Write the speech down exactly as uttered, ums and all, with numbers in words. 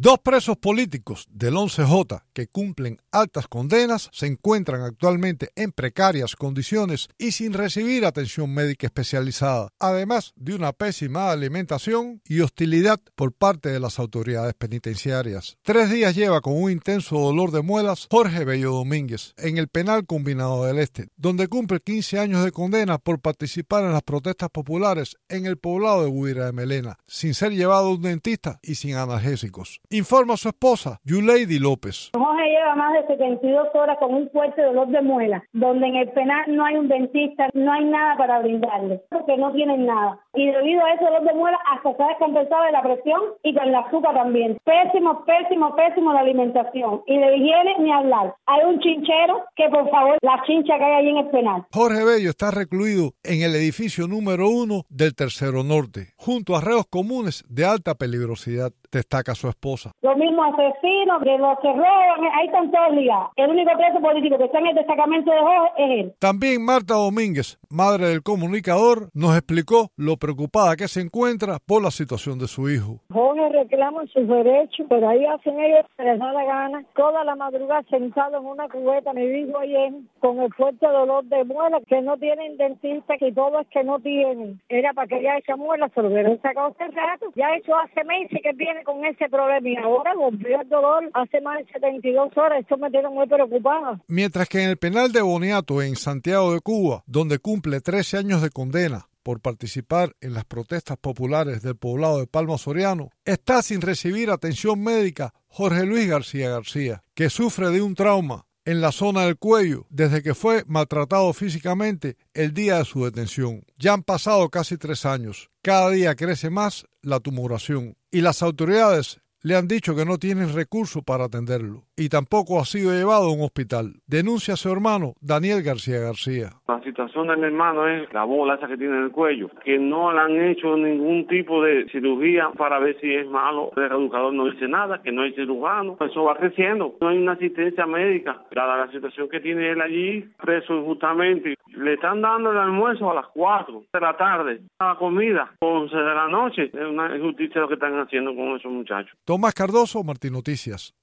Dos presos políticos del once J que cumplen altas condenas se encuentran actualmente en precarias condiciones y sin recibir atención médica especializada, además de una pésima alimentación y hostilidad por parte de las autoridades penitenciarias. Tres días lleva con un intenso dolor de muelas Jorge Bello Domínguez en el penal combinado del Este, donde cumple quince años de condena por participar en las protestas populares en el poblado de Guira de Melena, sin ser llevado a un dentista y sin analgésicos. Informa a su esposa, Yuleidi López. Jorge lleva más de setenta y dos horas con un fuerte dolor de muela, donde en el penal no hay un dentista, no hay nada para brindarle, porque no tienen nada. Y debido a ese dolor de muela, hasta se ha descompensado de la presión y con el azúcar también. Pésimo, pésimo, pésimo la alimentación. Y de higiene ni hablar. Hay un chinchero que, por favor, la chincha que hay allí en el penal. Jorge Bello está recluido en el edificio número uno del Tercero Norte, junto a reos comunes de alta peligrosidad, destaca su esposa. Los mismos asesinos, de los que roban, ahí están todos ligados. El único preso político que está en el destacamento de Jorge es él. También Marta Domínguez, madre del comunicador, nos explicó lo preocupada que se encuentra por la situación de su hijo. Jorge reclama sus derechos, pero ahí hacen ellos que les da la gana. Toda la madrugada sentado en una cubeta, me dijo ayer, con el fuerte dolor de muela, que no tienen dentista, que todo es que no tienen. Era para que ya esa muela se lo hubieran sacado hace rato. Ya eso hace meses que viene con ese problema y ahora volvió el dolor hace más de setenta y dos horas. Esto me tiene muy preocupada. Mientras que en el penal de Boniato, en Santiago de Cuba, donde cumple trece años de condena por participar en las protestas populares del poblado de Palma Soriano, está sin recibir atención médica Jorge Luis García García, que sufre de un trauma en la zona del cuello desde que fue maltratado físicamente el día de su detención. Ya han pasado casi tres años. Cada día crece más la tumoración y las autoridades le han dicho que no tienen recursos para atenderlo y tampoco ha sido llevado a un hospital. Denuncia a su hermano Daniel García García. La situación del hermano es la bola esa que tiene en el cuello, que no le han hecho ningún tipo de cirugía para ver si es malo. El educador no dice nada, que no hay cirujano. Eso va creciendo. No hay una asistencia médica. Dada la situación que tiene él allí, preso injustamente, le están dando el almuerzo a las cuatro de la tarde, la comida once de la noche. Es una injusticia lo que están haciendo con esos muchachos. Tomás Cardoso, Martín Noticias.